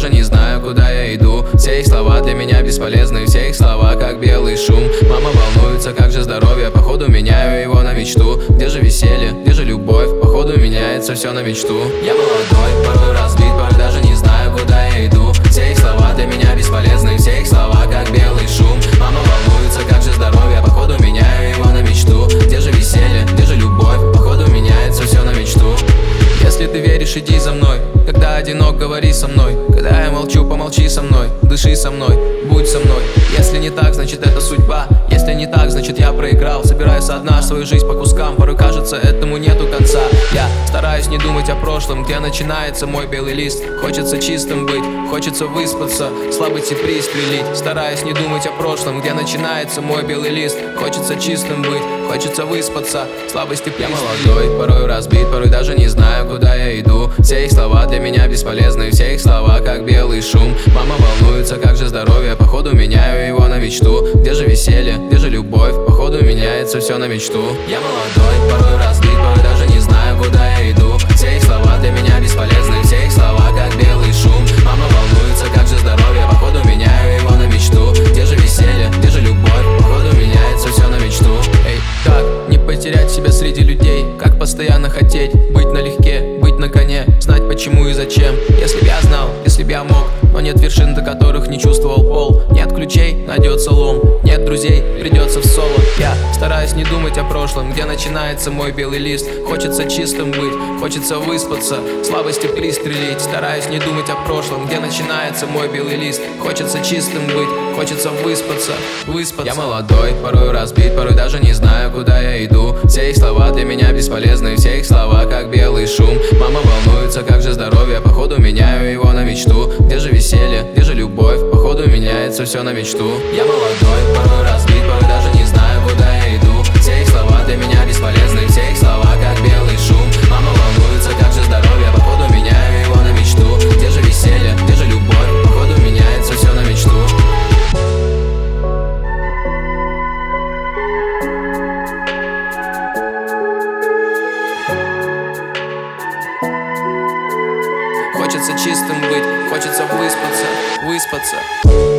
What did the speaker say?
даже не знаю, куда я иду. Все их слова для меня бесполезны, все их слова как белый шум. Мама волнуется, как же здоровье, походу меняю его на мечту. Где же веселье, где же любовь, походу меняется все на мечту. Я молодой, порой разбит, порой даже не знаю, куда я иду. Все их слова для меня бесполезны, все их слова как белый шум. Мама волнуется, как же здоровье, походу меняю его на мечту. Где же веселье, где же любовь, походу меняется все на мечту. Если ты веришь, иди за мной. Когда одинок, говори со мной. Когда я молчу, помолчи со мной. Дыши со мной, будь со мной. Если не так, значит это судьба. Если не так, значит я проиграл. Собираю со дна свою жизнь по кускам. Порой кажется, этому нету конца. Я стараюсь не думать о прошлом, где начинается мой белый лист. Хочется чистым быть, хочется выспаться, слабости пристрелить. Стараюсь не думать о прошлом, где начинается мой белый лист. Хочется чистым быть, хочется выспаться, слабости пристрелить. Я молодой, порой разбит, порой даже не знаю, куда я иду. Все их слова для меня бесполезны, все их слова как белый шум. Мама волнуется, как же здоровье, походу меняю его на мечту. Где же веселье, где же любовь, походу меняется все на мечту. Я молодой, порой разбит, порой даже не знаю, куда я иду. Все их слова для меня бесполезны, все их слова как белый шум. Мама волнуется, как же здоровье, походу меняю его на мечту. Где же веселье, где же любовь, походу меняется все на мечту. Эй, как не потерять себя среди людей, как постоянно хотеть быть налегке, быть на коне, знать почему и зачем. Если б я знал, если б я мог, но нет вершин, до которых не чувствовал пол. Нет ключей, найдется лом, нет друзей, придется в соло. Я стараюсь не думать о прошлом, где начинается мой белый лист. Хочется чистым быть, хочется выспаться, слабости пристрелить. Стараюсь не думать о прошлом, где начинается мой белый лист. Хочется чистым быть, хочется выспаться. Я молодой, порой разбит, порой даже не знаю, куда я иду. Все их слова для меня бесполезны, все их слова как белый шум. Мама волнуется, как же здоровье, походу меняю его на мечту. Где же веселье, где же любовь, походу меняется все на мечту. Я молодой, порой разбит, порой даже не знаю, куда я иду. Все их слова для меня бесполезны, все их слова как белый шум. Мама волнуется, как же здоровье, походу меняю его на мечту. Где же веселье, где же любовь, походу меняется все на мечту. Хочется чистым быть, хочется выспаться.